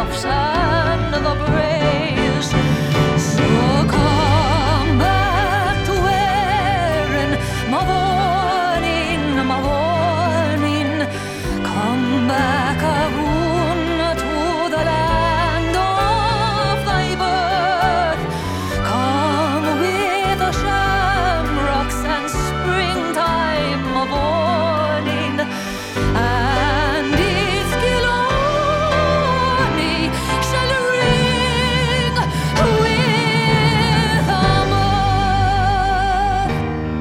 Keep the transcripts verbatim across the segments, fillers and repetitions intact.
laughs and the praise. So come back to Erin, my warning, my warning. Come back again to the land of thy birth. Come with the shamrocks and springtime of morning, and its Killarney shall ring with a mirth.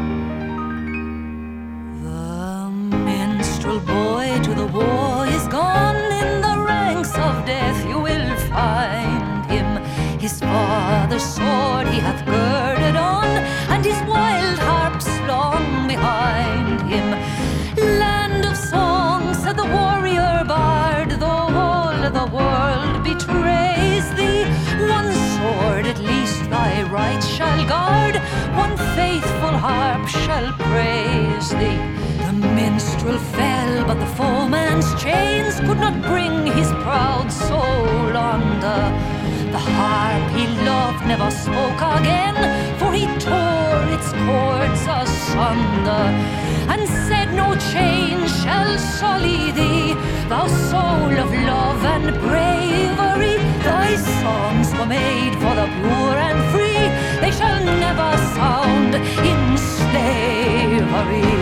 The minstrel boy to the war is gone. In the ranks of death you will find him. His father's sword he hath girded on, and his wild harp slung behind him. Land of song, said the warrior bard, though all the world betrays thee, one sword at least thy right shall guard, one faithful harp shall praise thee. The minstrel fell, but the foeman's chains could not bring his proud soul under. The harp he loved never spoke again, for he tore its cords asunder, and said no chain shall sully thee, thou soul of love and bravery. Thy songs were made for the pure and free, they shall never sound in slavery.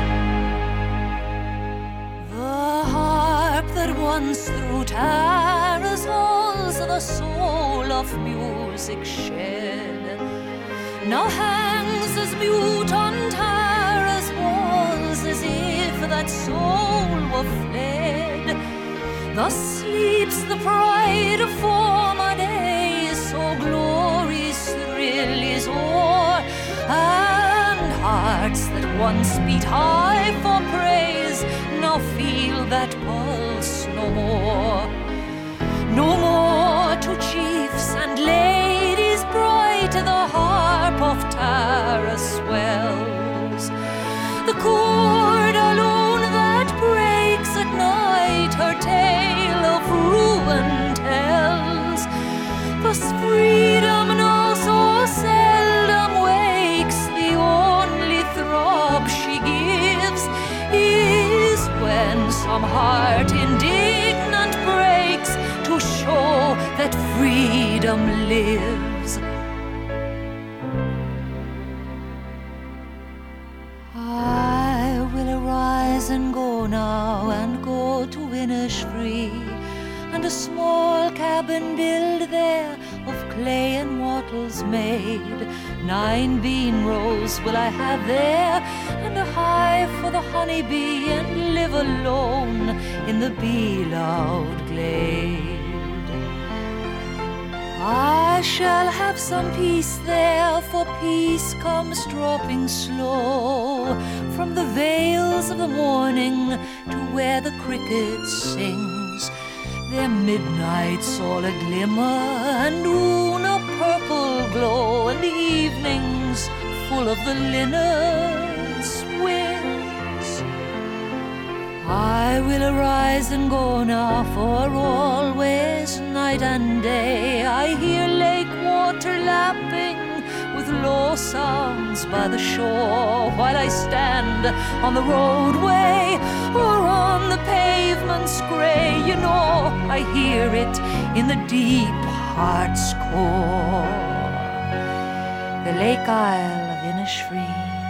The harp that once through Tara's halls the soul of music shed, now hangs as mute on Tara's walls as if that soul were fled. Thus sleeps the pride of former days, so glory's thrill is o'er, and hearts that once beat high for praise now feel that pulse no more. No more to chiefs and ladies bright the harp of Tara swells. The chord alone that breaks at night her tale of ruin tells. Thus freedom now so seldom wakes, the only throb she gives is when some heart indignant breaks to show that freedom lives. I will arise and go now, and go to Innisfree, and a small cabin build there of clay and wattles made. Nine bean rows will I have there, and a hive for the honeybee, and live alone in the bee-loud glade. I shall have some peace there, for peace comes dropping slow from the vales of the morning to where the cricket sings. Their midnights all a glimmer, and noon a purple glow, and the evenings full of the linnet's wings. I will arise and go now, for always night and day I hear lake water lapping with low sounds by the shore, while I stand on the roadway or on the pavement's grey. You know I hear it in the deep heart's core, the Lake Isle of Innisfree.